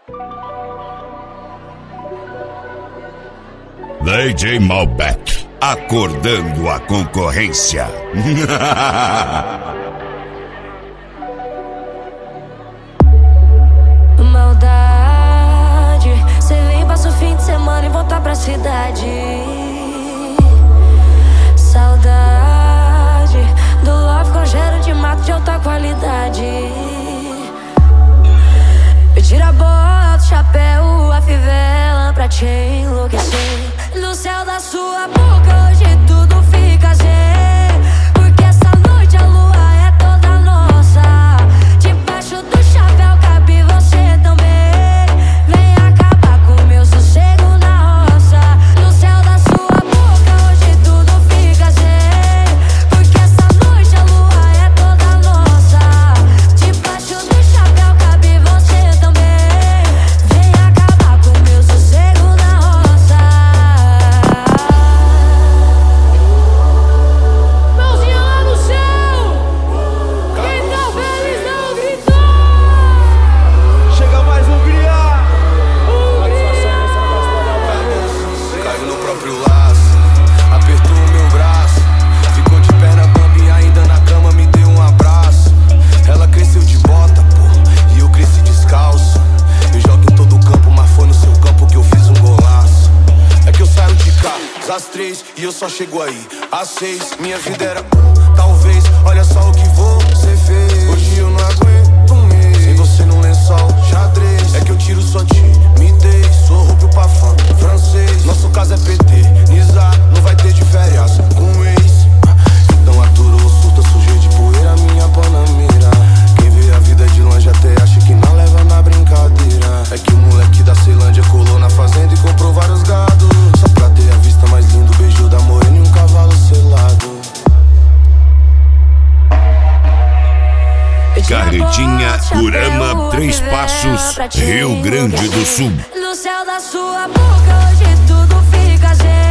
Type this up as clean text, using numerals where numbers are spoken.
DJ Malbec, acordando a concorrência. Maldade, cê vem, passa o fim de semana e volta pra cidade. Saudade do love com cheiro de mato de alta qualidade. Eu tiro a bota, o chapéu, a fivela pra te enlouquecer. No céu da sua boca hoje tudo fica zen, porque essa noite a lua é toda nossa. Debaixo do chapéu cabe você também. Vem acabar com o meu sossego na roça. No céu da sua boca hoje tudo fica zen, porque essa noite a lua é toda nossa. Debaixo do chapéu cabe você também. Vem acabar com o meu sossego na roça. Mãozinha lá no céu, quem tá feliz não gritou. Chega mais um criar. Caiu no próprio laço, apertou o meu braço, ficou de perna bamba e ainda na cama me deu um abraço. Ela cresceu de bota, pô, e eu cresci descalço. Eu jogo em todo campo, mas foi no seu campo que eu fiz um golaço. É que eu saio de cá às 3 e eu só chego aí às 6. Minha vida era talvez, olha só o que você fez. Hoje eu não aguento um mês sem você num lençol xadrez. É que eu tiro sua timidez, sou rubro pra fã francês. Nosso caso é peternizar, não vai ter de férias com ex. Então aturou o surto, sujei de poeira minha panamera. Quem vê a vida de longe até acha que não leva na brincadeira. É que o moleque da Ceilândia colou na fazenda e comprou vários gados, só pra ter a vista mais linda, o beijo da morena e um cavalo selado. Carretinha, Urama, Três Passos, Rio Grande do Sul. No céu da sua boca hoje tudo fica zen.